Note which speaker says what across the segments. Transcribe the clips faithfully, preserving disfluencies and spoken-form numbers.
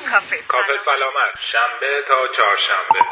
Speaker 1: کافه
Speaker 2: کافه سلامت، شنبه تا چهارشنبه.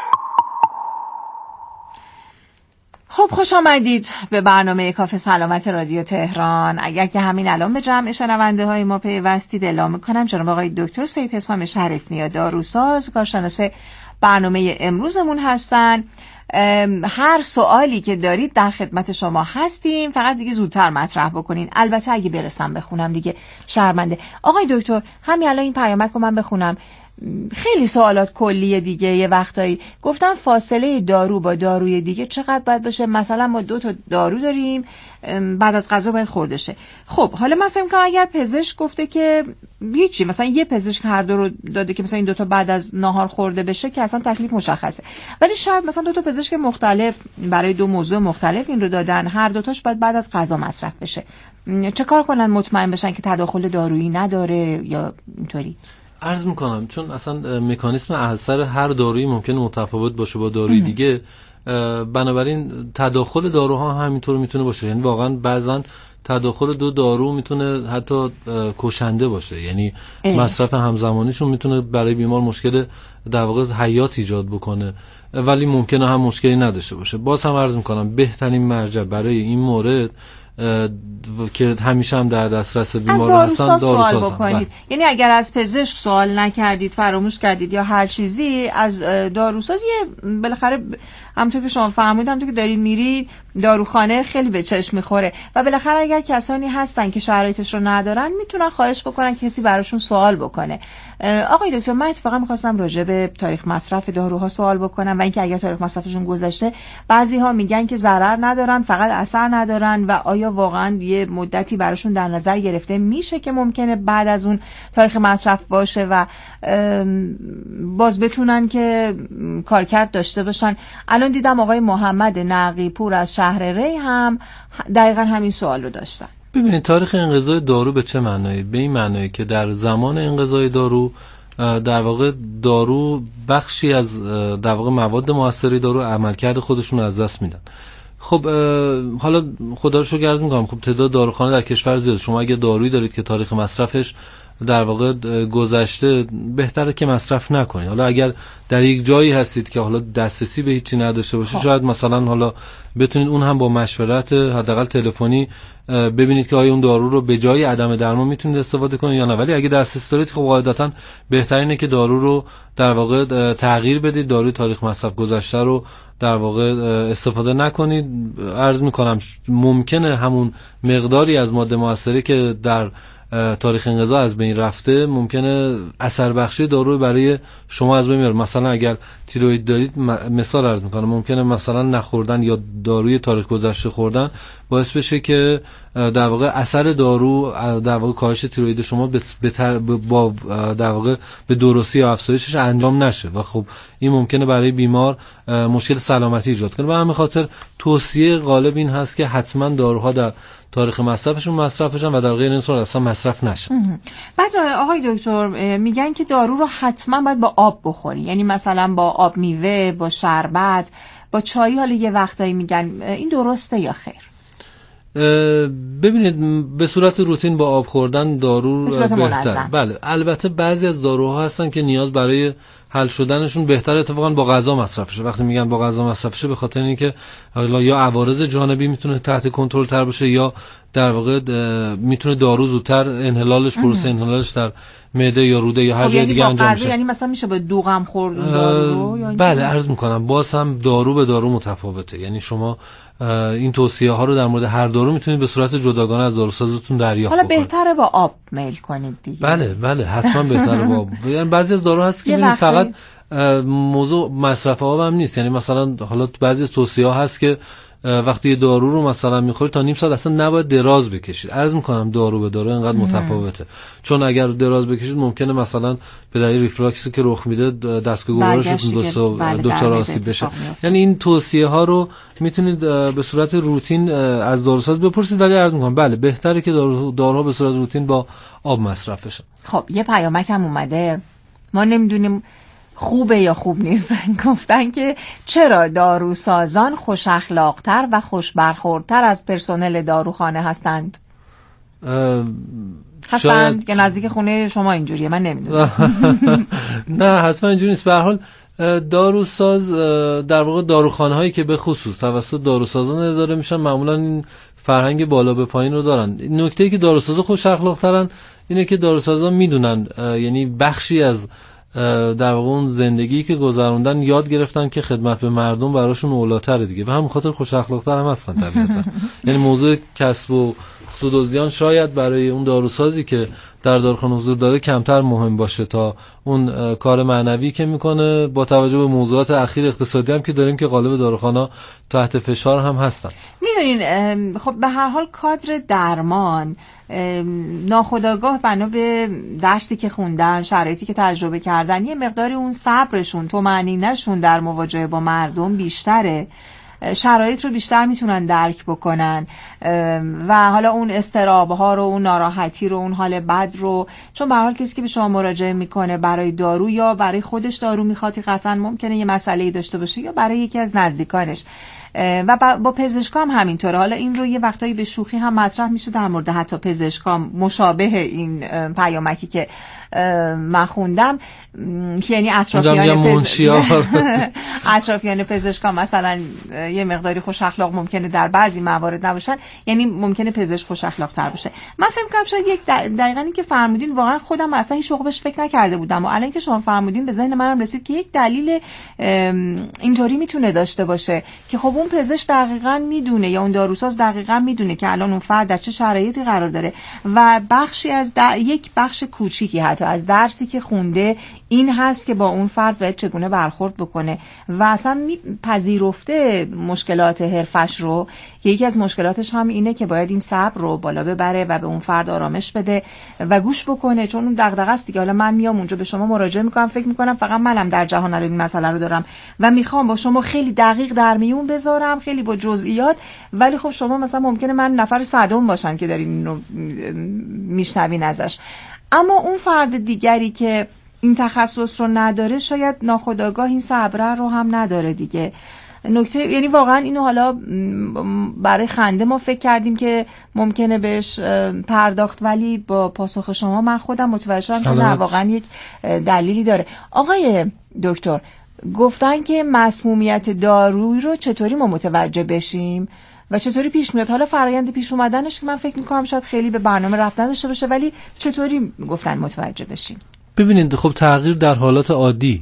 Speaker 3: خب خوش آمدید به برنامه کافه سلامت رادیو تهران. اگر که همین الان به جمع شنونده های ما پیوستید، اعلام می‌کنم جناب آقای دکتر سید حسام شریف‌نیا داروساز کارشناس برنامه امروزمون هستن. هر سوالی که دارید در خدمت شما هستیم، فقط دیگه زودتر مطرح بکنین. البته اگه برسم بخونم دیگه شرمنده. آقای دکتر همین الان این پیامک رو من بخونم. خیلی سوالات کلیه دیگه. یه وقتایی گفتم فاصله دارو با داروی دیگه چقدر باید باشه؟ مثلا ما دو تا دارو داریم، بعد از غذا باید خورده شه. خب حالا من فهم کنم اگر پزشک گفته که هیچی، مثلا یه پزشک هر دو رو داده که مثلا این دو تا بعد از ناهار خورده بشه که اصلا تکلیف مشخصه، ولی شاید مثلا دو تا پزشک مختلف برای دو موضوع مختلف این رو دادن، هر دو تاش باید بعد از غذا مصرف بشه. چه کار کنن مطمئن بشن که تداخل دارویی نداره یا اینطوری؟
Speaker 4: عرض میکنم چون اصلا مکانیسم اثر هر دارویی ممکنه متفاوت باشه با داروی دیگه، بنابراین تداخل داروها همینطور میتونه باشه. یعنی واقعا بعضا تداخل دو دارو میتونه حتی کشنده باشه، یعنی اه. مصرف همزمانیشون میتونه برای بیمار مشکل در واقع حیات ایجاد بکنه، ولی ممکنه هم مشکلی نداشته باشه. باز هم عرض میکنم بهترین مرجع برای این مورد که همیشه هم در دسترس بیمار هستن داروساز
Speaker 3: سوال بکنید. یعنی اگر از پزشک سوال نکردید، فراموش کردید یا هر چیزی، از داروساز یه بالاخره همونطور که شما فرمودید، همونطور که دارید میرید داروخانه خیلی به چشم میخوره و بالاخره اگر کسانی هستن که شرایطش رو ندارن میتونن خواهش بکنن کسی براشون سوال بکنه. آقای دکتر من اتفاقا می‌خواستم راجع به تاریخ مصرف داروها سوال بکنم و اینکه اگر تاریخ مصرفشون گذشته بعضی‌ها میگن که ضرر ندارن، فقط اثر ندارن، و آیا واقعا یه مدتی براشون در نظر گرفته میشه که ممکنه بعد از اون تاریخ مصرف باشه و باز بتونن که کارکرد داشته باشن؟ الان دیدم آقای محمد نقی پور از شهر ری هم دقیقاً همین سوال رو داشتن.
Speaker 4: ببینید تاریخ انقضای دارو به چه معنایی؟ به این معنایی که در زمان انقضای دارو در واقع دارو بخشی از در واقع مواد مؤثره دارو عملکرد خودشون رو از دست میدن. خب حالا خدا رو شکر عرض می‌کنم خب تعداد داروخانه در کشور زیاده. شما اگه دارویی دارید که تاریخ مصرفش در واقع گذشته، بهتره که مصرف نکنید. حالا اگر در یک جایی هستید که حالا دسترسی به هیچی نداشته باشه، شاید مثلا حالا بتونید اون هم با مشورت حداقل تلفنی ببینید که آیا اون دارو رو به جای عدم درمان میتونید استفاده کنید یا نه. ولی اگه دسترسی دارید خب قاعدتاً بهترینه که دارو رو در واقع تغییر بدید، داروی تاریخ مصرف گذشته رو در واقع استفاده نکنید. عرض میکنم ممکنه همون مقداری از ماده مؤثره که در تاریخ انقضا از بین رفته ممکنه اثر بخشی دارو برای شما از بین بیاره. مثلا اگر تیروئید دارید، مثال عرض میکنم، ممکنه مثلا نخوردن یا داروی تاریخ گذشته خوردن باعث بشه که در واقع اثر دارو در واقع کاهش تیروئید شما به با در واقع به درستی یا افزایشش انجام نشه و خب این ممکنه برای بیمار مشکل سلامتی ایجاد کنه. به همین خاطر توصیه غالب این هست که حتما داروها در تاریخ مصرفشون مصرفشن و در غیر این صورت اصلا مصرف نشن.
Speaker 3: بعد آقای دکتر میگن که دارو رو حتما باید با آب بخوری، یعنی مثلا با آب میوه، با شربت، با چای. حالا یه وقتایی میگن این درسته یا خیر؟
Speaker 4: ببینید به صورت روتین با آب خوردن دارو بهتر.
Speaker 3: منظم.
Speaker 4: بله البته بعضی از داروها هستن که نیاز برای حل شدنشون بهتر اتفاقا با غذا مصرف شه. وقتی میگن با غذا مصرف شه به خاطر اینکه یا عوارض جانبی میتونه تحت کنترل تر باشه یا در واقع میتونه دارو زودتر انحلالش پروسه انحلالش در معده یا روده یا هر جای دیگه انجام بشه.
Speaker 3: یعنی مثلا میشه با دوغم خورد دارو رو؟
Speaker 4: بله عرض میکنم باز هم دارو به دارو متفاوته. یعنی شما این توصیه ها رو در مورد هر دارو میتونید به صورت جداگانه از داروسازتون دریافت کنید.
Speaker 3: حالا بهتره با آب میل کنید دیگه.
Speaker 4: بله بله حتما بهتره با آب. یعنی بعضی از داروها هست که ببینید فقط موضوع مصرف آب هم نیست. یعنی مثلا حالا بعضی از توصیه ها هست که وقتی دارو رو مثلا میخورید تا نیم ساعت اصلا نباید دراز بکشید. عرض میکنم دارو به دارو اینقدر متفاوته، چون اگر دراز بکشید ممکنه مثلا به دلیل ریفلاکسی که رخ میده دستگاه گوارشتون دچار آسیب بشه. یعنی این توصیه ها رو میتونید به صورت روتین از داروساز بپرسید، ولی عرض میکنم بله بهتره که دارو داروها به صورت روتین با آب مصرف بشن.
Speaker 3: خب یه پیامک هم اومده، ما نمیدونیم خوبه یا خوب نیست. گفتن که چرا داروسازان خوش اخلاق‌تر و خوش برخوردتر از پرسنل داروخانه هستند؟ هستن که نزدیک خونه شما اینجوریه؟ من نمیدونم.
Speaker 4: نه حتما اینجوری نیست. به هر حال داروساز در واقع داروخانه هایی که به خصوص توسط داروسازان اداره میشن معمولا این فرهنگ بالا به پایین رو دارن. نکته‌ای که داروسازا خوش اخلاق ترن اینه که داروسازا میدونن، یعنی بخشی از در واقع اون زندگی که گذروندن یاد گرفتن که خدمت به مردم براشون اولاتره دیگه، به همین خاطر خوش اخلاق تر هم هستن طبیعتا. یعنی موضوع کسب و سود و زیان شاید برای اون داروسازی که در داروخانه حضور داره کمتر مهم باشه تا اون کار معنوی که میکنه، با توجه به موضوعات اخیر اقتصادی هم که داریم که غالب داروخانه‌ها تحت فشار هم هستن.
Speaker 3: میدونین خب به هر حال کادر درمان ناخودآگاه بنا به درسی که خوندن، شرایطی که تجربه کردن، یه مقداری اون صبرشون، طمأنینه‌شون در مواجهه با مردم بیشتره، شرایط رو بیشتر میتونن درک بکنن و حالا اون استراب‌ها رو، اون ناراحتی رو، اون حال بد رو، چون به هر حال کسی که به شما مراجعه میکنه برای دارو یا برای خودش دارو میخواد، قطعا ممکنه یه مسئله‌ای داشته باشه یا برای یکی از نزدیکانش و با پزشکا هم همینطوره. حالا این رو یه وقتایی به شوخی هم مطرح میشه در مورد حتی پزشکا، مشابه این پیامکی که من خوندم، یعنی اطرافیان پزشکا اطرافیان پزشکا مثلا یه مقداری خوش اخلاق ممکنه در بعضی موارد نباشن، یعنی ممکنه پزشک خوش اخلاق تر باشه. من فکر می‌کنم شاید یک دقیقاً این که فرمودین واقعا خودم اصلا هیچ موقع بهش فکر نکرده بودم و الان که شما فرمودین به ذهن منم رسید که یک دلیل اینطوری میتونه داشته باشه که خب اون پزشک دقیقاً میدونه یا اون داروساز دقیقاً میدونه که الان اون فرد در چه شرایطی قرار داره و بخشی از یک بخش کوچیکی حتی از درسی که خونده این هست که با اون فرد باید چگونه برخورد بکنه و اصلا پذیرفته مشکلات حرفش رو. یکی از مشکلاتش هم اینه که باید این صبر رو بالا ببره و به اون فرد آرامش بده و گوش بکنه، چون اون دغدغه است دیگه. حالا من میام اونجا به شما مراجعه میکنم، فکر میکنم فقط منم در جهان الان این مسئله رو دارم و میخوام با شما خیلی دقیق در میون بذارم، خیلی با جزئیات، ولی خب شما مثلا ممکنه من نفر صدم باشم که دارین اینو میشنوین ازش. اما اون فرد دیگری که این تخصص رو نداره شاید ناخودآگاه این صبر رو هم نداره دیگه. نکته یعنی واقعا اینو حالا برای خنده ما فکر کردیم که ممکنه بهش پرداخت، ولی با پاسخ شما من خودم متوجه شدم که نه، واقعا یک دلیلی داره. آقای دکتر گفتن که مسمومیت دارویی رو چطوری ما متوجه بشیم و چطوری پیش میاد؟ حالا فرآیند پیش اومدنش که من فکر میکنم شاید خیلی به برنامه ربط نداشته باشه، ولی چطوری گفتن متوجه بشیم؟
Speaker 4: ببینید خب تغییر در حالات عادی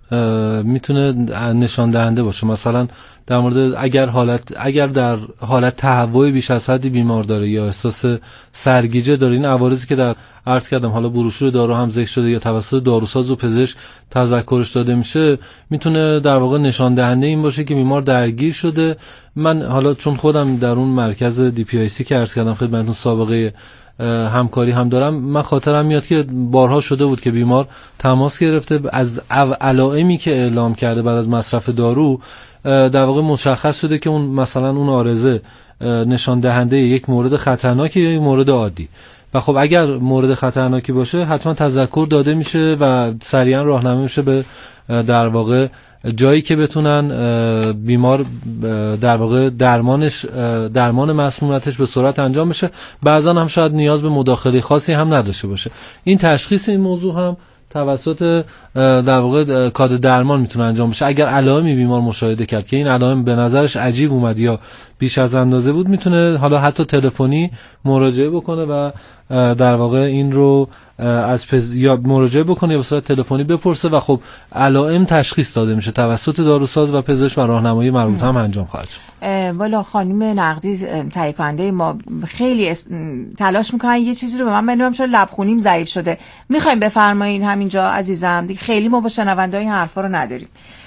Speaker 4: میتونه نشان دهنده باشه. مثلا در مورد اگر حالت اگر در حالت تهوع بیش از حدی بیمار داره یا احساس سرگیجه داره، این عوارضی که در عرض کردم حالا بروشور دارو هم ذکر شده یا توسط داروساز و پزشک تذکرش داده میشه، میتونه در واقع نشان دهنده این باشه که بیمار درگیر شده. من حالا چون خودم در اون مرکز دی پی آی سی که عرض کردم خدمتتون سابقه همکاری هم دارم، من خاطرم میاد که بارها شده بود که بیمار تماس گرفته، از علائمی که اعلام کرده بعد از مصرف دارو در واقع مشخص شده که اون مثلا اون عارضه نشان دهنده یک مورد خطرناکی یا یک مورد عادی، و خب اگر مورد خطرناکی باشه حتما تذکر داده میشه و سریعا راهنمایی میشه به در واقع جایی که بتونن بیمار در واقع درمانش درمان مسمومیتش به سرعت انجام بشه. بعضا هم شاید نیاز به مداخله خاصی هم نداشته باشه. این تشخیص این موضوع هم توسط در واقع کادر درمان میتونه انجام بشه. اگر علائمی بیمار مشاهده کرد که این علائم به نظرش عجیب اومد یا بیش از اندازه بود، میتونه حالا حتی تلفنی مراجعه بکنه و در واقع این رو از پز... یا مراجعه بکنه یا به صورت تلفنی بپرسه و خب علائم تشخیص داده میشه توسط داروساز و پزشک و راهنمایی مربوط هم انجام خواهد شد.
Speaker 3: والا خانم نقدی تهیه کننده ما خیلی اس... تلاش میکنن یه چیزی رو به من بگم، چون لبخونیم ضعیف شده. میخوایم بفرمایین همینجا عزیزم دیگه، خیلی ما با شنونده این حرفا رو نداریم.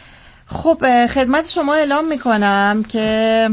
Speaker 3: خب خدمت شما اعلام میکنم که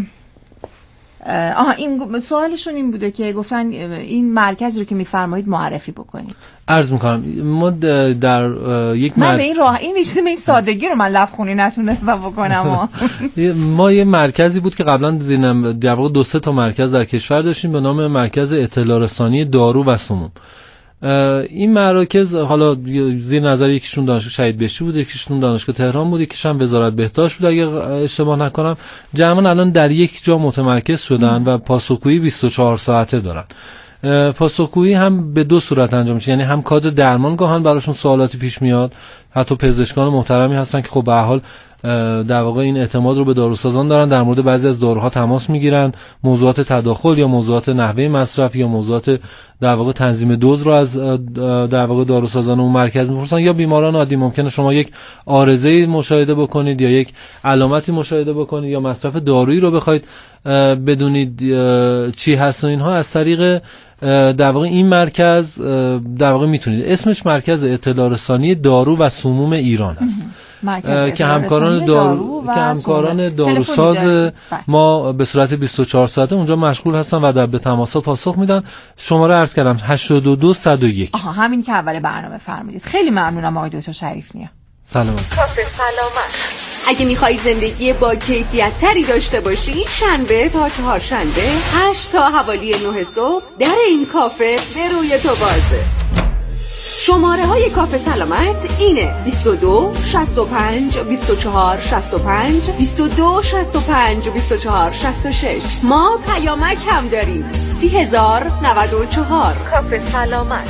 Speaker 3: آها این سوالشون این بوده که گفتن این مرکز رو که میفرمایید معرفی بکنید.
Speaker 4: عرض میکنم ما در یک
Speaker 3: من مر... به این راه این چیزی به این سادگی رو من لبخونی نتونستم بکنم.
Speaker 4: ما یه مرکزی بود که قبلا زینم در واقع دو سه تا مرکز در کشور داشتیم به نام مرکز اطلاع رسانی دارو و سموم. این مراکز حالا زیر نظر یکیشون دانشگاه شهید بهشتی بود، یکیشون دانشگاه تهران بود، یکیش هم وزارت بهداشت بود اگه اشتباه نکنم. جمعاً الان در یک جا متمرکز شدن و پاسخگویی بیست و چهار ساعته دارن. پاسخگویی هم به دو صورت انجام میشه، یعنی هم کادر درمان گاهن براشون سوالاتی پیش میاد، حتی پزشکان محترمی هستن که خب به هر حال در واقع این اعتماد رو به داروسازان دارن، در مورد بعضی از داروها تماس میگیرن، موضوعات تداخل یا موضوعات نحوه مصرف یا موضوعات در واقع تنظیم دوز رو از در واقع داروسازان اون مرکز میپرسن. یا بیماران عادی ممکنه شما یک عارضه‌ای مشاهده بکنید یا یک علامتی مشاهده بکنید یا مصرف دارویی رو بخواید بدونید چی هست و اینها، از طریق در واقع این مرکز در واقع میتونید. اسمش مرکز اطلاع رسانی دارو و سموم ایران است که همکاران دارو که همکاران داروساز ما به صورت بیست و چهار ساعته اونجا مشغول هستن و در به تماس‌ها پاسخ میدن. شماره عرض کردم هشتاد و دو صد و یک.
Speaker 3: آها همین که اول برنامه فرمودید. خیلی ممنونم آقای دکتر شریف‌نیا.
Speaker 4: سلامت.
Speaker 1: کافه سلامت. اگه میخوایی زندگی با کیفیت تری داشته باشی، شنبه تا چهارشنبه هشت تا حوالی نه صبح در این کافه به روی تو بازه. شماره های کافه سلامت اینه: بیست و دو شصت و پنج بیست و چهار شصت و پنج، بیست و دو شصت و پنج بیست و چهار شصت و شش. ما پیامک هم داریم: سی هزار نود و چهار. کافه سلامت.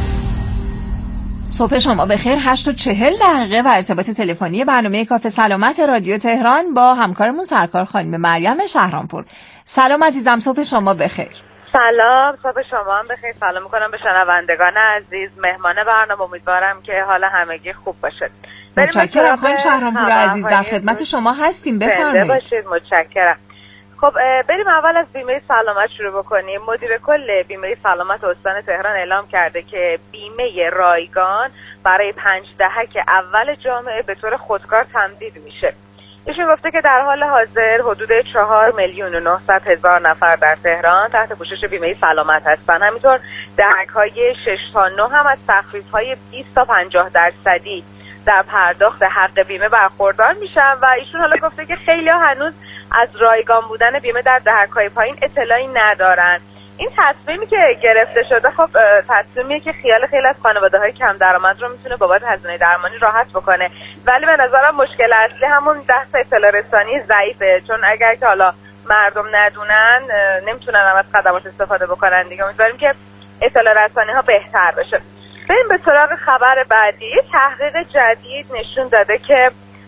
Speaker 3: صبح شما بخیر. هشت و چهل دقیقه و ارتباط تلفنی برنامه کافه سلامت رادیو تهران با همکارمون سرکار خانم مریم شهرامپور. سلام عزیزم، صبح شما بخیر.
Speaker 5: سلام، صبح شما هم بخیر. سلام میکنم به شنوندگان عزیز، مهمان برنامه. امیدوارم که حال همگی خوب باشه.
Speaker 3: متشکرم خانم شهرامپور عزیز، در خدمت شما هستیم، بفرمایید.
Speaker 5: باشید. متشکرم. خب بریم اول از بیمه سلامت شروع بکنیم. مدیر کل بیمه سلامت استان تهران اعلام کرده که بیمه رایگان برای پنج دهک اول جامعه به طور خودکار تمدید میشه. ایشون گفته که در حال حاضر حدود چهار میلیون و نهصد هزار نفر در تهران تحت پوشش بیمه سلامت هستن. همینطور دهک‌های شش تا نه هم از تخفیف‌های بیست تا پنجاه درصدی در پرداخت حق بیمه برخوردار میشن و ایشون حالا گفته که خیلی‌ها هنوز از رایگان بودن بیمه در دهک‌های پایین اطلاعی ندارن. این تصمیمی که گرفته شده خب تصمیمیه که خیال خیلی از خانواده‌های کم درآمد رو میتونه بابت هزینه درمانی راحت بکنه، ولی به نظرم مشکل اصلی همون دست اطلاع رسانی ضعیفه، چون اگر که حالا مردم ندونن نمیتونن هم از خدمات استفاده بکنن دیگه. امیدواریم که اطلاع رسانی ها بهتر بشه. بریم به سراغ خبر بعدی. تحقیق جدید نشون داده که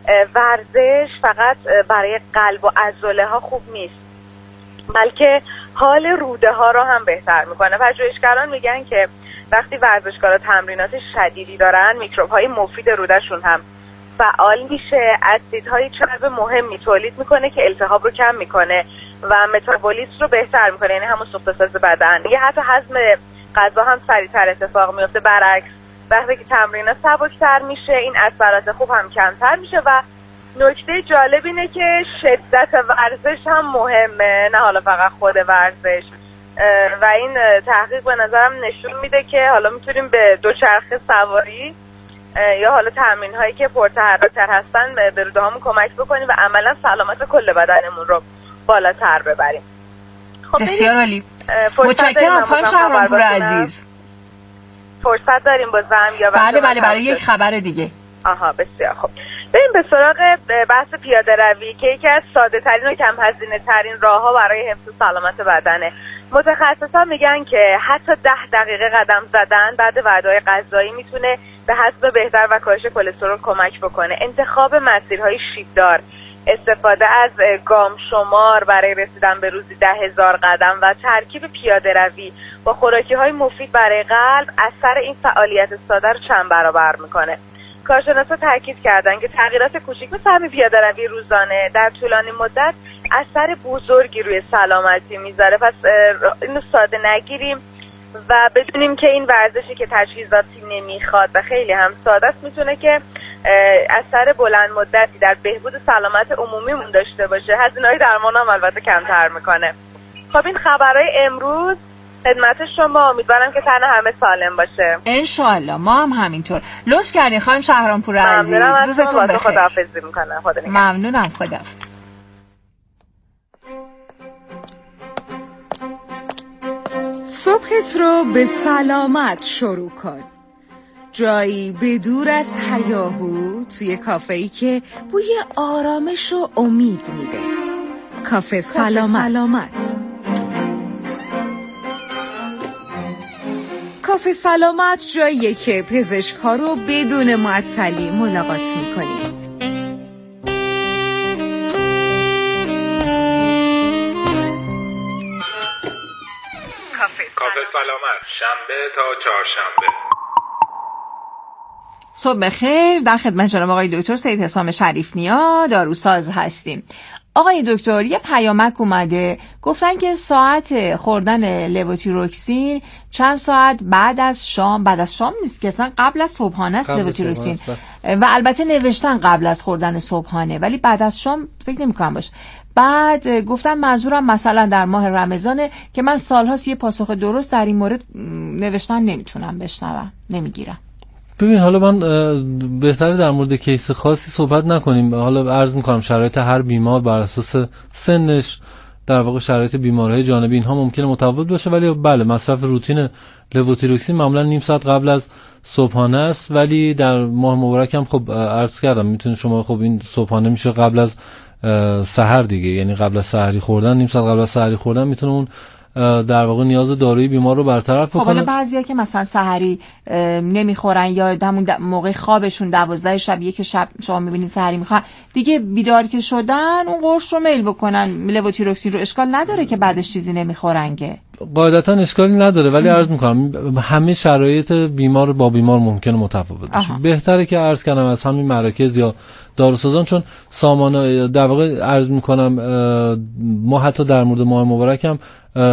Speaker 5: ورزش فقط برای قلب و عضله ها خوب نیست، بلکه حال روده ها رو هم بهتر میکنه. پژوهشگران میگن که وقتی ورزشکارا تمرینات شدیدی دارن، میکروب های مفید رودهشون هم فعال میشه، اسیدهای چرب مهمی تولید میکنه که التهاب رو کم میکنه و متابولیسم رو بهتر میکنه، یعنی همون سوخت‌ساز بدن. یه حتی هضم غذا هم سریعتر اتفاق میفته. برعکس وقتی که تمرینات سبکتر میشه، این اثرات خوب هم کمتر میشه. و نکته جالب اینه که شدت ورزش هم مهمه، نه حالا فقط خود ورزش. و این تحقیق به نظرم نشون میده که حالا میتونیم به دوچرخه سواری یا حالا تمرین هایی که پرتحرک‌تر هستن به رودهامون کمک بکنیم و عملا سلامت کل بدنمون رو بالاتر ببریم.
Speaker 3: خب بسیار عالی. متشکرم خانم شهرامپور عزیز.
Speaker 5: فرصت داریم بازم یا
Speaker 3: بله بله برای یک خبر دیگه.
Speaker 5: آها بسیار خوب. بریم به سراغ بحث پیاده روی که یکی از ساده ترین و کم هزینه ترین راه‌ها برای حفظ سلامت بدنه. متخصصان میگن که حتی ده دقیقه قدم زدن بعد وعده‌های غذایی میتونه به هضم بهتر و کاهش کلسترول کمک بکنه. انتخاب مسیرهای شیبدار، استفاده از گام شمار برای رسیدن به روزی ده هزار قدم و ترکیب پیاده روی با خوراکی‌های مفید برای قلب اثر این فعالیت ساده رو چند برابر میکنه. کارشناسا تاکید کردن که تغییرات کوچیک مثل همین پیاده روی روزانه در طولانی مدت اثر بزرگی روی سلامتی میذاره. پس اینو ساده نگیریم و بدونیم که این ورزشی که تجهیزاتی نمیخواد و خیلی هم ساده است میتونه که اثر بلند مدتی در بهبود سلامت عمومیمون داشته باشه. هزینه‌های درمان هم البته کمتر میکنه. خب این خبرهای امروز خدمت شما. امیدوارم که تن همه سالم باشه.
Speaker 3: انشالله ما هم همینطور. لطف کردین خانم شهرامپور عزیز. روزتون بخیر.
Speaker 5: خداحافظی میکنم. خدا نگهدار.
Speaker 3: ممنونم. خداحافظ.
Speaker 6: صبحت رو به سلامت شروع کن. جایی به دور از هیاهو، توی کافه‌ای که بوی آرامش و امید میده. کافه سلامت, سلامت. کافه سلامت جاییه که پزشک‌ها رو بدون معطلی ملاقات می‌کنیم.
Speaker 2: کافه سلامت شنبه تا چهارشنبه.
Speaker 3: صبح خیر، در خدمت جناب آقای دکتر سید حسام شریف نیا داروساز هستیم. آقای دکتر، یه پیامک اومده گفتن که ساعت خوردن لوتیروکسین چند ساعت بعد از شام، بعد از شام نیست که اصلا قبل از صبحانه است لوتیروکسین، و البته نوشتن قبل از خوردن صبحانه ولی بعد از شام فکر نمی‌کنم باشه. بعد گفتم منظورم مثلا در ماه رمضانه که من سالهاست یه پاسخ درست در این مورد نوشتن نمیتونم بشنوم، نمیگیرم.
Speaker 4: ببین حالا من بهتره در مورد کیس خاصی صحبت نکنیم. حالا عرض میکنم شرایط هر بیمار بر اساس سنش، در واقع شرایط بیماری‌های جانبی اینها ممکنه متفاوت باشه، ولی بله مصرف روتین لوتیروکسین معمولا نیم ساعت قبل از صبحانه است، ولی در ماه مبارک هم خب عرض کردم میتونه شما خب این صبحانه میشه قبل از سحر دیگه، یعنی قبل از سحری خوردن، نیم ساعت قبل از سحری خوردن میتونه اون در واقع نیاز دارویی بیمار رو برطرف بکنه.
Speaker 3: خب حالا بعضیا که مثلا سحری نمیخورن یا همون موقع خوابشون دوازده شب یک شب شما میبینید سحری میخوان، دیگه بیدار که شدن اون قرص رو میل بکنن لوتیروکسین رو، اشکال نداره که بعدش چیزی نمیخورنگه؟ قاعدتا
Speaker 4: اشکالی نداره، ولی عرض میکنم همه شرایط بیمار با بیمار ممکنه متفاوت باشه. بهتره که عرض کنم از همین مراکز یا داروسازان، چون سامانه در واقع عرض میکنم ما حتی در مورد ماه مبارک هم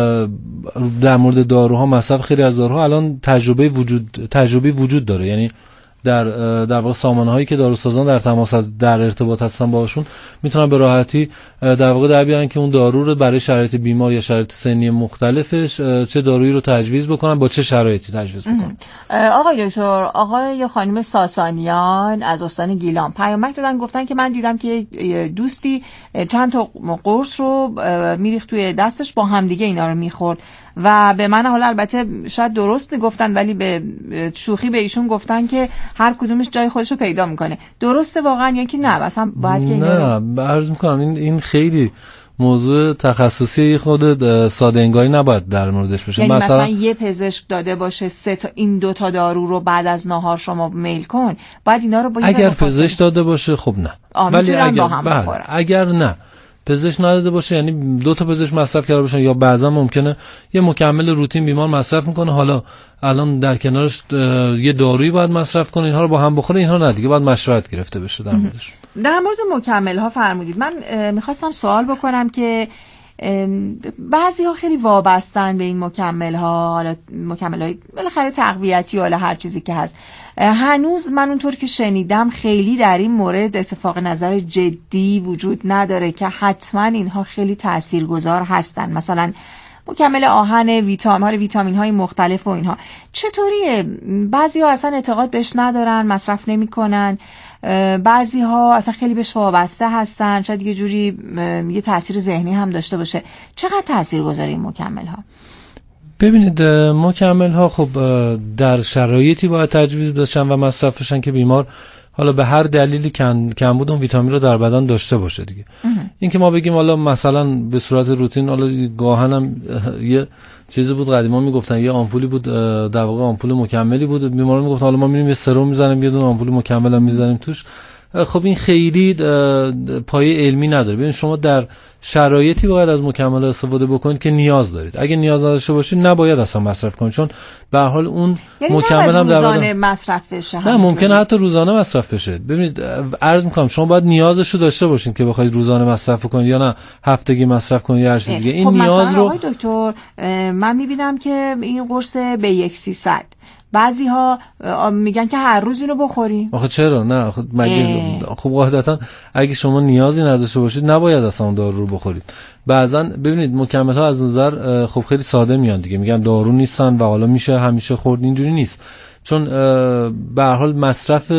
Speaker 4: در مورد داروها، مصرف خیلی از داروها الان تجربه وجود تجربه وجود داره، یعنی در در واقع سامانه‌هایی که داروسازان در تماس از در ارتباط هستن باشون میتونن به راحتی در واقع در بیارن که اون دارو رو برای شرایط بیمار یا شرایط سنی مختلفش چه دارویی رو تجویز بکنن، با چه شرایطی تجویز بکنن.
Speaker 3: آقای دکتر، آقای یا خانم ساسانیان از استان گیلان پیامک دادن، گفتن که من دیدم که دوستی چند تا قرص رو میریخت توی دستش، با همدیگه اینا رو میخورد و به من، حالا البته شاید درست میگفتن ولی به شوخی به ایشون گفتن که هر کدومش جای خودش رو پیدا میکنه. درسته واقعا یا که نه؟ مثلا باید که اینا
Speaker 4: نه عرض میکنم این این خیلی موضوع تخصصی خود ساده انگاری نباید در موردش بشه.
Speaker 3: یعنی مثلا, مثلا یه پزشک داده باشه سه تا این دو تا دارو رو بعد از نهار شما میل کن، بعد اینا رو با
Speaker 4: اگر پزشک داده باشه خب نه،
Speaker 3: ولی اگر با هم بخورن.
Speaker 4: اگر نه پزشک نداده باشه، یعنی دو تا پزشک مصرف کرده باشن، یا بعضا ممکنه یه مکمل روتین بیمار مصرف میکنه، حالا الان در کنارش یه دارویی باید مصرف کنه، اینها رو با هم بخوره، اینها نه دیگه، باید مشورت گرفته بشه در موردش.
Speaker 3: در مورد مکمل ها فرمودید، من میخواستم سوال بکنم که بعضی ها خیلی وابستن به این مکمل ها، حالا مکمل های بالاخره تقویتی یا هر چیزی که هست. هنوز من اونطور که شنیدم خیلی در این مورد اتفاق نظر جدی وجود نداره که حتما اینها خیلی تاثیرگذار هستن. مثلا مکمل آهن، ویتامین، ویتامین های مختلف و اینها چطوریه؟ بعضی ها اصلا اعتقاد بهش ندارن، مصرف نمی کنن، بعضی ها اصلا خیلی بهش وابسته هستن، شاید یه جوری یه تاثیر ذهنی هم داشته باشه. چقدر تاثیر گذاره این مکمل ها؟
Speaker 4: ببینید مکمل ها خب در شرایطی باید تجویز بشن و مصرف بشن که بیمار حالا به هر دلیلی کمبود اون ویتامین رو در بدن داشته باشه دیگه. این که ما بگیم حالا مثلا به صورت روتین، حالا گاهن هم یه چیزی بود قدیما میگفتن یه آمپولی بود، در واقع آمپول مکملی بود، بیمارا میگفتن حالا ما میریم یه سرم میزنیم، یه دونه آمپول مکمل هم میزنیم توش. خب این خیلی پایه علمی نداره. ببین شما در شرایطی باید از مکمل استفاده بکنید که نیاز دارید. اگه نیاز نداشته باشید نباید اصلا مصرف کنید، چون به هر حال اون
Speaker 3: یعنی
Speaker 4: مکمل هم در
Speaker 3: روزانه مصرف بشه.
Speaker 4: نه ممکنه حتی روزانه مصرف بشه. ببینید عرض میکنم شما باید نیازش رو داشته باشید که بخواید روزانه مصرف کنید یا نه هفتگی مصرف کنید یا هر چیز دیگه. این
Speaker 3: خب
Speaker 4: نیاز
Speaker 3: مثلا
Speaker 4: رو
Speaker 3: آقای دکتر من میبینم که این قرص به یک سیصد بعضی ها میگن که هر روز اینو بخوریم.
Speaker 4: آخه چرا نه؟ خب مگه خب قاعدتا اگه شما نیازی نداشته باشید نباید اصلا اون دارو رو بخورید. بعضن ببینید مکمل ها از نظر خب خیلی ساده میان دیگه، میگن دارو نیستن و حالا میشه همیشه خورد، اینجوری نیست. چون به هر حال مصرف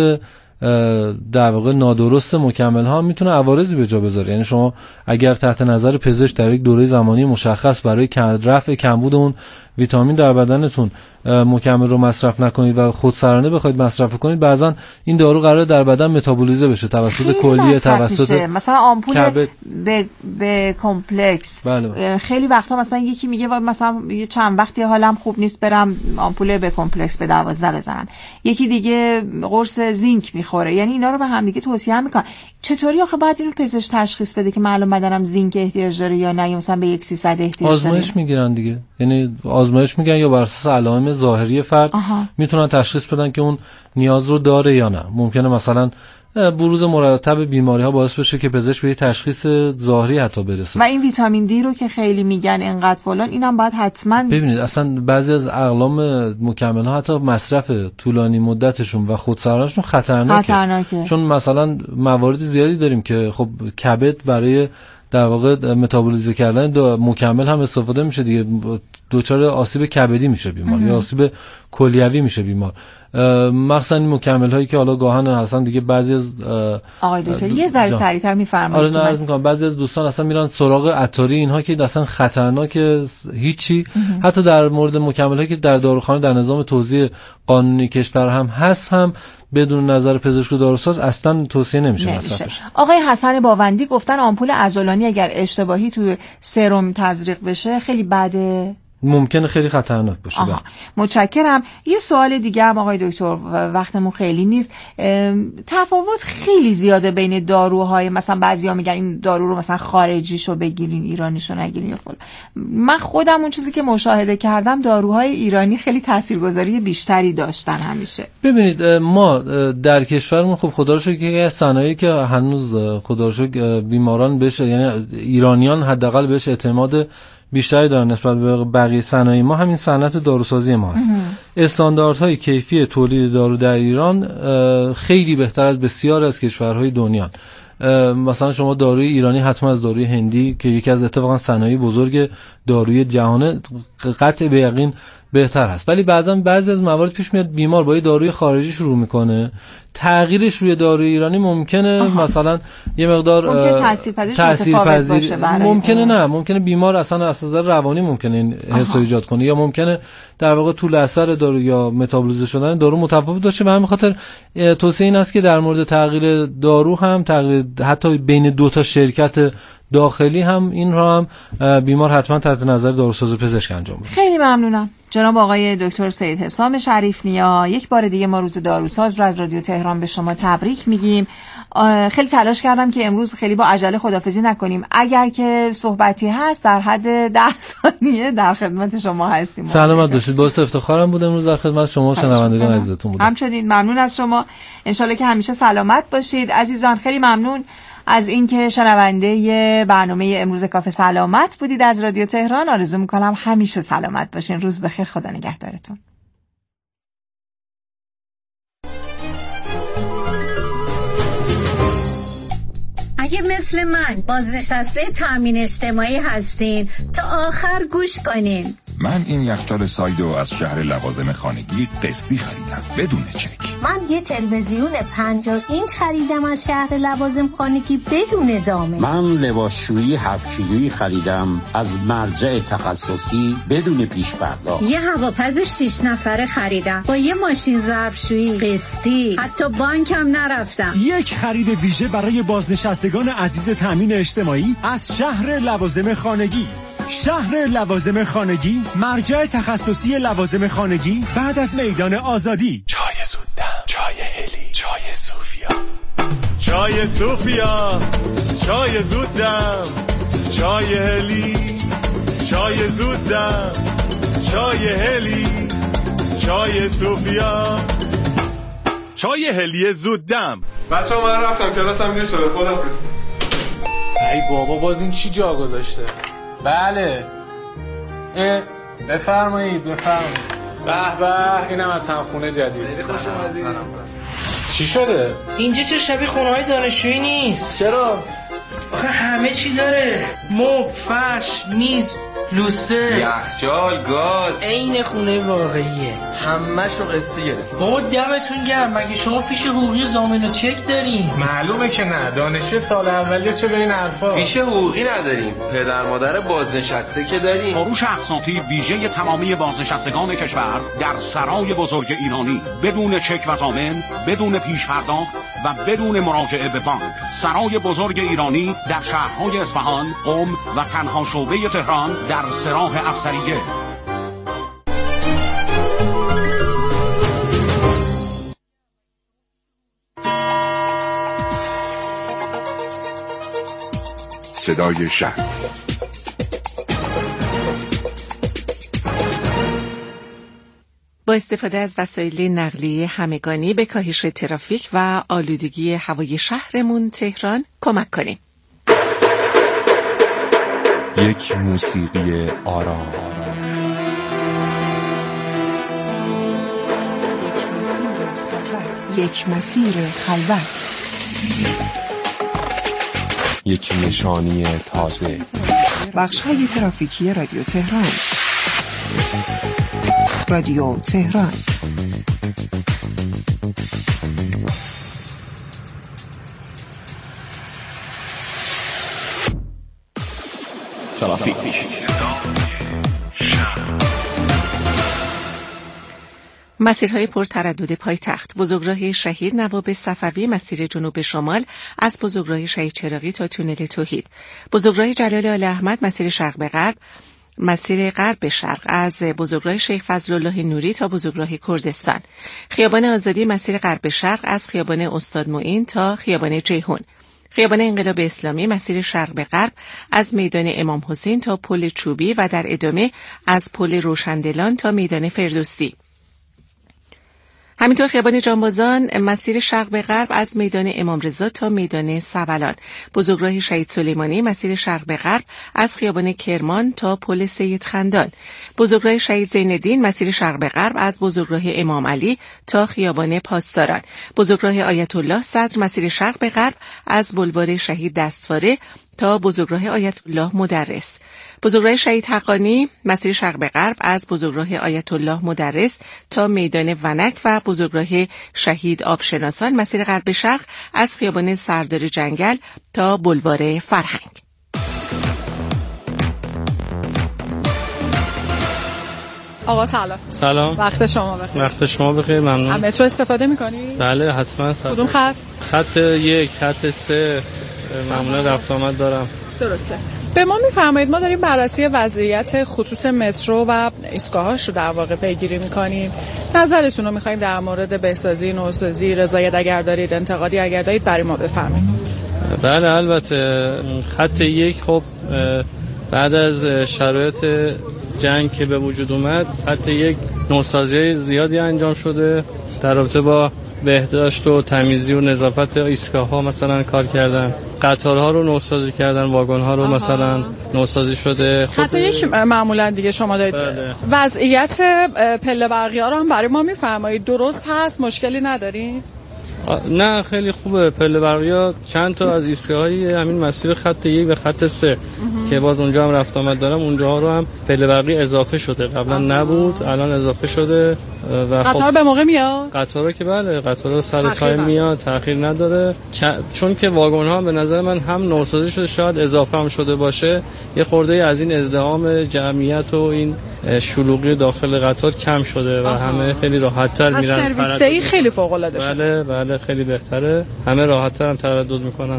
Speaker 4: در واقع نادرست مکمل ها میتونه عوارضی به جا بذاره. یعنی شما اگر تحت نظر پزشک در یک دوره زمانی مشخص برای رفع کمبود اون ویتامین در بدنتون مکمل رو مصرف نکنید و خودسرانه بخواید مصرف کنید، بعضا این دارو قراره در بدن متابولیزه بشه توسط کلیه، توسط
Speaker 3: مثلا آمپول
Speaker 4: کبد.
Speaker 3: به به کمپلکس.
Speaker 4: بله.
Speaker 3: خیلی وقتا مثلا یکی میگه مثلا یه چند وقتی حالم خوب نیست برم آمپول به کمپلکس به دوازده بزنن، یکی دیگه قرص زینک میخوره، یعنی اینا رو به هم دیگه توصیه میکنن. چطوری آخه باید اینو پزشک تشخیص بده که معلوم بدنم زینک احتیاج داره یا نه، یا مثلا به یک سیصد احتیاج داره؟
Speaker 4: آزمایش میگیرن دیگه، یعنی آزمایش میگن یا بر اساس علائم ظاهری فرد آها. میتونن تشخیص بدن که اون نیاز رو داره یا نه. ممکنه مثلا بروز مرتب بیماری ها باعث بشه که پزشک به تشخیص ظاهری حتی برسه.
Speaker 3: و این ویتامین دی رو که خیلی میگن اینقدر فلان، اینم باید حتما
Speaker 4: ببینید. اصلا بعضی از اقلام مکمل ها حتی مصرف طولانی مدتشون و خودسرانشون خطرناکه.
Speaker 3: خطرناکه
Speaker 4: چون مثلا موارد زیادی داریم که خب کبد برای در واقع متابولیزه کردن مکمل هم استفاده میشه دیگه، دوچار آسیب کبدی میشه بیمار یا آسیب کلیوی میشه بیمار. مخصوصا این مکمل هایی که حالا گاهن هستن دیگه، بعضی از
Speaker 3: آقای دکتر یه ذره سریعتر میفرمایید.
Speaker 4: آره، عرض میکنم بعضی از دوستان اصلا میرن سراغ عطاری، اینها که اصلا خطرناکه هیچی. حتی در مورد مکمل هایی که در داروخانه در نظام توزیع قانونی کشور هم هست، هم بدون نظر پزشک و داروساز اصلا توصیه نمیشه مصرفش.
Speaker 3: آقای حسن باوندی گفتن آمپول عضلانی اگر اشتباهی تو سرم تزریق بشه خیلی بده،
Speaker 4: ممکنه خیلی خطرناک باشه.
Speaker 3: متشکرم. یه سوال دیگه هم آقای دکتر، وقتمون خیلی نیست. تفاوت خیلی زیاده بین داروهای، مثلا بعضیا میگن این دارو رو مثلا خارجیشو بگیرین ایرانیشو نگیرین یا فلان. من خودم اون چیزی که مشاهده کردم داروهای ایرانی خیلی تاثیرگذاری بیشتری داشتن همیشه.
Speaker 4: ببینید ما در کشورمون خب خدا رو شکر که صنایعی که هنوز خدا رو شکر بیماران بهش، یعنی ایرانیان حداقل بهش اعتماد بیشتری دارن نسبت به بقیه صنایع ما، همین صنعت داروسازی ما هست. استانداردهای کیفی تولید دارو در ایران خیلی بهتر از بسیار از کشورهای دنیا. مثلا شما داروی ایرانی حتما از داروی هندی که یکی از اتفاقا صنایع بزرگ داروی جهانه قطع به یقین بهتر هست. ولی بعضا بعضی از موارد پیش میاد بیمار با یه داروی خارجی شروع میکنه، تغییرش روی داروی ایرانی ممکنه آها. مثلا یه مقدار تاثیرپذیر ممکنه نه ممکنه بیمار اصلا از نظر روانی ممکنه این حس ایجاد کنه، یا ممکنه در واقع طول اثر دارو یا متابولیزه شدن دارو متفاوت باشه. به همین خاطر توصیه این است که در مورد تغییر دارو هم تغییر حتی بین دو تا شرکت داخلی هم این را هم بیمار حتما تحت نظر داروساز پزشک انجام بده.
Speaker 3: خیلی ممنونم جناب آقای دکتر سید حسام شریف نیا. یک بار دیگه ما روز داروساز رو از رادیو تهران به شما تبریک میگیم. خیلی تلاش کردم که امروز خیلی با عجله خداحافظی نکنیم. اگر که صحبتی هست در حد ده ثانیه در خدمت شما هستیم.
Speaker 4: سلامت باشید. باعث افتخارم بود امروز در خدمت شما و شنوندگان عزیزتون بودم.
Speaker 3: همچنین ممنون از شما. ان شاءالله که همیشه سلامت باشید عزیزان. خیلی ممنون از اینکه شنونده برنامه امروز کافه سلامت بودید از رادیو تهران. آرزو میکنم همیشه سلامت باشین. روز بخیر. خدا نگهدارتون.
Speaker 7: اگه مثل من بازنشسته تامین اجتماعی هستین تا آخر گوش کنین.
Speaker 8: من این یخچال سایدو از شهر لوازم خانگی قسطی خریدم بدون چک.
Speaker 7: من یه تلویزیون پنجاه اینچ خریدم از شهر لوازم خانگی بدون ضامن.
Speaker 9: من لباسشویی هفت کیلویی خریدم از مرجع تخصصی بدون پیش پرداخت.
Speaker 7: یه هواپز شش نفره خریدم با یه ماشین ظرفشویی قسطی، حتی بانکم نرفتم.
Speaker 10: یک خرید ویژه برای بازنشستگان عزیز تامین اجتماعی از شهر لوازم خانگی. شهر لوازم خانگی، مرجع تخصصی لوازم خانگی بعد از میدان آزادی.
Speaker 8: چای زودم، چای هلی، چای صوفیا.
Speaker 11: چای صوفیا، چای زودم، چای هلی، چای زودم، چای هلی، چای صوفیا. چای هلی زودم.
Speaker 2: بچه‌ها من رفتم کلاسم دیر شده. خداحافظ.
Speaker 12: ای بابا باز این چی جا گذاشته؟ بله بفرمایید بفرمایید. به به اینم از همخونه جدید. چی شده؟
Speaker 13: اینجا چه شبیه خونه‌های دانشجویی نیست.
Speaker 12: چرا؟
Speaker 13: آخه همه چی داره، مبل، فرش، میز، لوسه،
Speaker 14: یخچال، گاز،
Speaker 13: عین خونه واقعیه.
Speaker 14: همه‌شو قسطی گرفت.
Speaker 13: بابا دمتون گرم، مگه شما فیش حقوقی ضامن و چک دارین؟
Speaker 12: معلومه که نه، دانشجو سال اولیه چه به این حرفا.
Speaker 14: فیش حقوقی نداریم، پدر مادر بازنشسته که داریم.
Speaker 9: فروش اقساطی ویژه تمامی بازنشستگان کشور در سرای بزرگ ایرانی بدون چک و ضامن، بدون پیش پرداخت و بدون مراجعه به بانک. سرای بزرگ ایرانی در شهرهای اصفهان، قم و تنها شعبه تهران در سراح افسریه.
Speaker 8: صدای شهر.
Speaker 3: با استفاده از وسایل نقلیه همگانی به کاهش ترافیک و آلودگی هوای شهرمون تهران کمک کنیم.
Speaker 15: یک موسیقی آرام،
Speaker 3: یک مسیر خلوت،
Speaker 15: یک نشانی تازه.
Speaker 3: بخش‌های ترافیکی رادیو تهران. رادیو تهران.
Speaker 15: ترافیک.
Speaker 3: مسیرهای پرتردد پایتخت: بزرگراه شهید نواب صفوی مسیر جنوب شمال از بزرگراه شهید چراغی تا تونل توحید، بزرگراه جلال آل احمد مسیر شرق به غرب، مسیر غرب به شرق از بزرگراه شیخ فضلالله نوری تا بزرگراه کردستان، خیابان آزادی مسیر غرب به شرق از خیابان استاد معین تا خیابان جیهون، خیابان انقلاب اسلامی مسیر شرق به غرب از میدان امام حسین تا پل چوبی و در ادامه از پل روشندلان تا میدان فردوسی. همینطور خیابان جانبازان مسیر شرق به غرب از میدان امام رضا تا میدان سبلان، بزرگراه شهید سلیمانی مسیر شرق به غرب از خیابان کرمان تا پل سید خندان، بزرگراه شهید زین‌الدین مسیر شرق به غرب از بزرگراه امام علی تا خیابان پاسداران، بزرگراه آیت الله صدر مسیر شرق به غرب از بلوار شهید دستواره تا بزرگراه آیت الله مدرس، بزرگراه شهید حقانی مسیر شرق به غرب از بزرگراه آیت الله مدرس تا میدان ونک و بزرگراه شهید آبشناسان مسیر غرب به شرق از خیابان سردار جنگل تا بلوار فرهنگ.
Speaker 16: آقا سلام.
Speaker 4: سلام.
Speaker 16: وقت شما بخیر.
Speaker 4: وقت شما بخیر، ممنون.
Speaker 16: مترو استفاده می‌کنی؟
Speaker 4: بله حتما.
Speaker 16: کدوم خط؟
Speaker 4: خط یک، خط سه، معمولا رفت آمد دارم.
Speaker 16: درسته. به ما میفرمایید، ما داریم بررسی وضعیت خطوط مترو و ایستگاه‌هاش رو در واقع پیگیری می‌کنیم. نظرتون رو می‌خوایم در مورد بهسازی، نوسازی، رضایت اگر دارید، انتقادی اگر دارید برای ما بفرمایید.
Speaker 4: بله البته. خط یک خب بعد از شرایط جنگ که به وجود اومد، خط یک نوسازی زیادی انجام شده در رابطه با بهداشت و تمیزی و نظافت ایستگاه‌ها مثلا کار کردن، قطارها رو نوسازی کردن، واگن‌ها رو مثلا نوسازی شده.
Speaker 16: خط یک معمولا دیگه شما دارید.
Speaker 4: بله.
Speaker 16: وضعیت پله برقی‌ها رو هم برای ما میفرمایید، درست هست؟ مشکلی ندارین؟
Speaker 4: نه خیلی خوبه. پله برقی‌ها چند تا از ایستگاه‌های همین مسیر خط یک و خط سه که باز اونجا هم رفت آمد دارم، اونجا رو هم پله برقی اضافه شده، قبلا نبود الان اضافه شده. و
Speaker 16: قطار به موقع میاد؟
Speaker 4: قطارا که بله، قطارا سر تایم میاد، تأخیر نداره. چون که واگن‌ها به نظر من هم نوسازی شده، شاید اضافه هم شده باشه، یه خورده از این ازدحام جمعیت و این شلوغی داخل قطار کم شده و آها. همه خیلی راحت‌تر میرن.
Speaker 16: سرویس‌ای خیلی فوق‌العاده شده.
Speaker 4: بله بله خیلی بهتره، همه راحت‌تر هم تردد میکنن.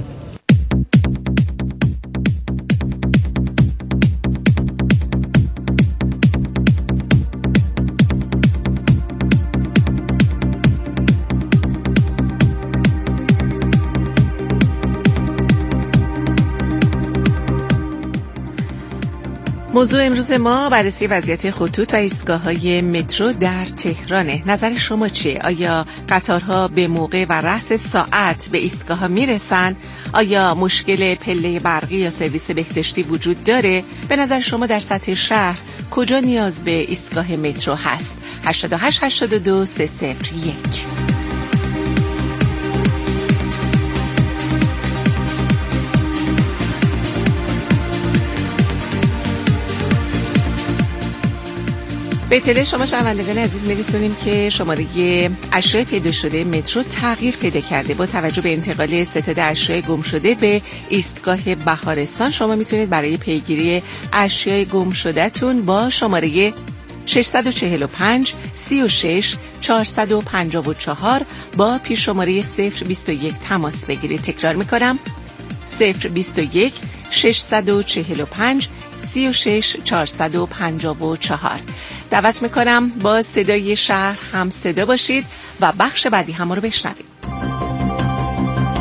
Speaker 3: موضوع امروز ما بررسی وضعیت خطوط و ایستگاه‌های مترو در تهرانه. نظر شما چیه؟ آیا قطارها به موقع و رأس ساعت به ایستگاه‌ها میرسن؟ آیا مشکل پله برقی یا سرویس بهداشتی وجود داره؟ به نظر شما در سطح شهر کجا نیاز به ایستگاه مترو هست؟ هشت هشت هشت دو سه صفر یک. به اطلاع شما شنوندگان عزیز می‌رسونیم که شماره اشیاء پیدا شده مترو تغییر پیدا کرده. با توجه به انتقال ستاد اشیاء گم شده به ایستگاه بهارستان، شما میتونید برای پیگیری اشیاء گم شده‌تون با شماره ششصد و چهل و پنج سی و شش چهارصد و پنجاه و چهار با پیش شماره صفر بیست و یک تماس بگیرید. تکرار میکنم صفر بیست و یک ششصد و چهل و پنج سی و شش چهارصد و پنجاه و چهار. دعوت میکنم با صدای شهر هم صدا باشید و بخش بعدی هم رو بشنوید.